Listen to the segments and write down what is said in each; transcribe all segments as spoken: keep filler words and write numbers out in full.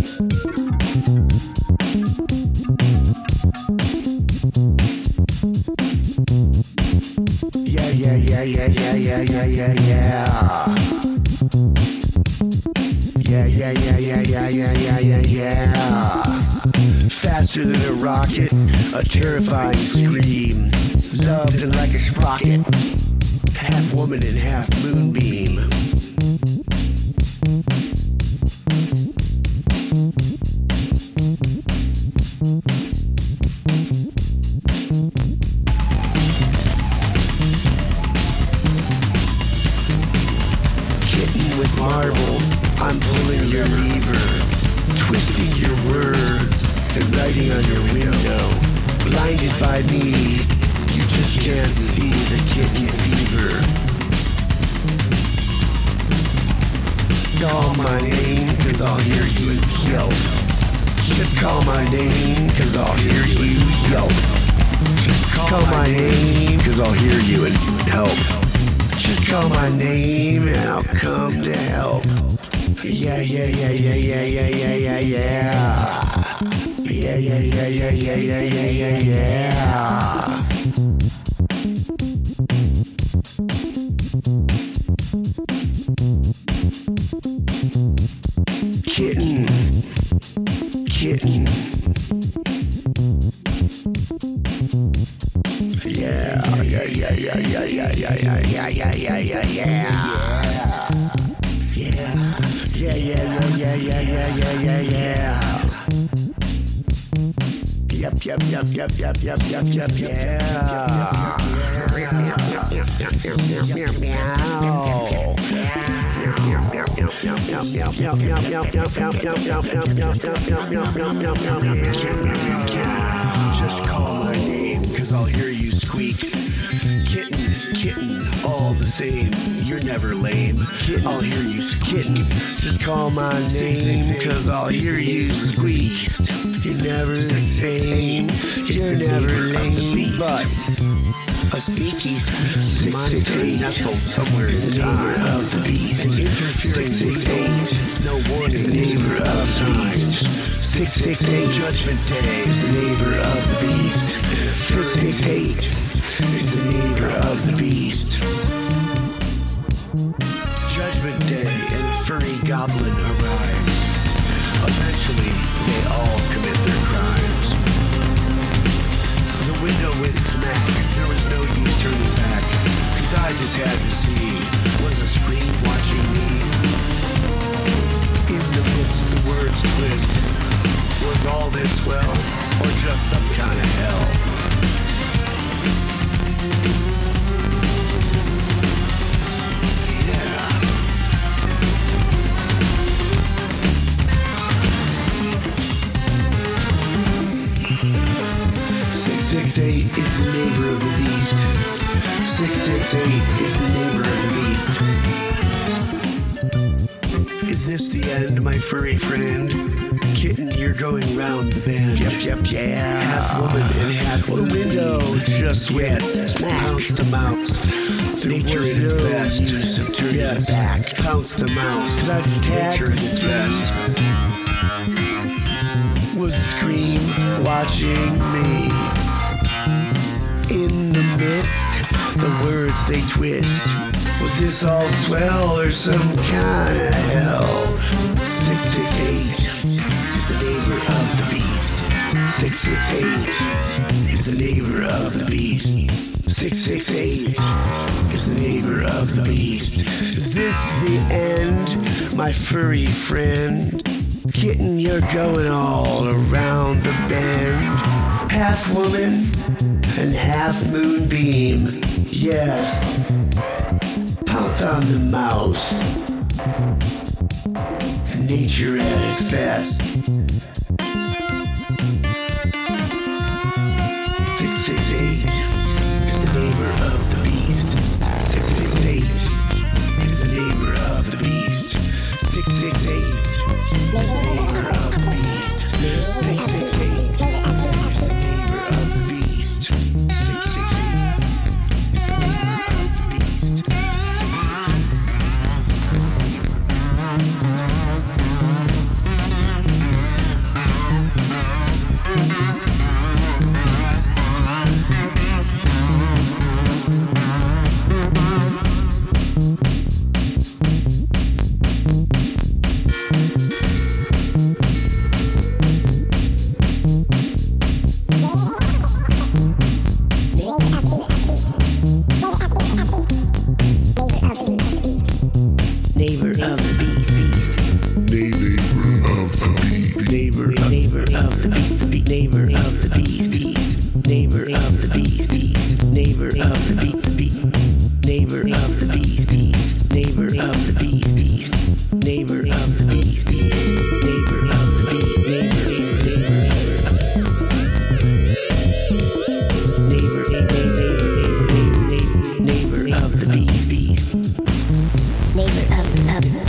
Yeah, yeah, yeah, yeah, yeah, yeah, yeah, yeah, yeah. Yeah, yeah, yeah, yeah, yeah, yeah, yeah, yeah, yeah. Faster than a rocket, a terrifying scream. Loved and like a sprocket, half woman and half moonbeam. Kitten with marbles, I'm pulling your lever, twisting your words and writing on your window. Blinded by me, you just can't see the kitten fever. Call my name, cause I'll hear you yelp. Just call my name, cause I'll hear you yelp. Just call my name, cause I'll hear you and help. Just call my name and I'll come to help. Yeah, yeah, yeah, yeah, yeah, yeah, yeah, yeah, yeah. Yeah, yeah, yeah, yeah, yeah, yeah, yeah, yeah, yeah. Kitten, kitten. Yeah, yeah, yeah, yeah, yeah, yeah, yeah, yeah, yeah, yeah, yeah, yeah, yeah. Yeah, yeah, yeah, yeah, yeah, yeah, yeah, yeah, yeah. Yep, yep, yep, yep, yep, yep, yep, yep, yeah. Just call my name, cause I'll hear you squeak. Kitten, kitten, all the same, you're never lame. Kitten, I'll hear you kitten. Just call my name, cause I'll hear you squeak. You're never the same, you're never lame, but a sneaky squeak monster nestled somewhere in the neighbor of the beast. An interfering six, six, eight, no warning, the neighbor of the beast. Six, six, eight, Judgment Day is the neighbor of the beast. Six, six, eight is the neighbor of the beast. Judgment Day and a furry goblin arrives. Eventually, they all commit their crimes. The window went smack. There was no use turning back, cause I just had to see. Was a screen watching me? In the midst, the words twist. Was all this well, or just some kind of hell? Yeah. Six six eight is the neighbor of the beast. Six six eight is the neighbor of the beast. Is this the end, my furry friend? Kitten, you're going round the bend. Yep, yep, yeah. Half woman and half the window just went pounce the mouse. Nature at its best. Use of turning yes. back. Pounce the mouse. Nature at its best. Was a scream watching me. In the midst, the words they twist. Was this all swell or some kind of hell? Six six eight is the neighbor of the beast. Six six eight is the neighbor of the beast. Six six eight is the neighbor of the beast. Is this the end, my furry friend? Kitten, you're going all around the bend. Half woman and half moonbeam. Yes. Pounce on the mouse. Nature at its best. Six six eight is the neighbor of the beast. Six six eight is the neighbor of the beast. Six six eight is the neighbor of the beast. Six six eight is the neighbor of the beast. Six six eight is the neighbor of the beast. Six six eight. neighbor of neighbor of the beast, neighbor of the beast, neighbor of the beast, neighbor of the beast, neighbor of the beast, neighbor of the beast, neighbor of the beast, neighbor of the beast, neighbor, neighbor, neighbor, neighbor, neighbor of the beast, neighbor of the neighbor of the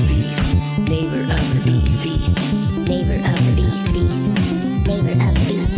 beast, neighbor of the beast, neighbor of the beast.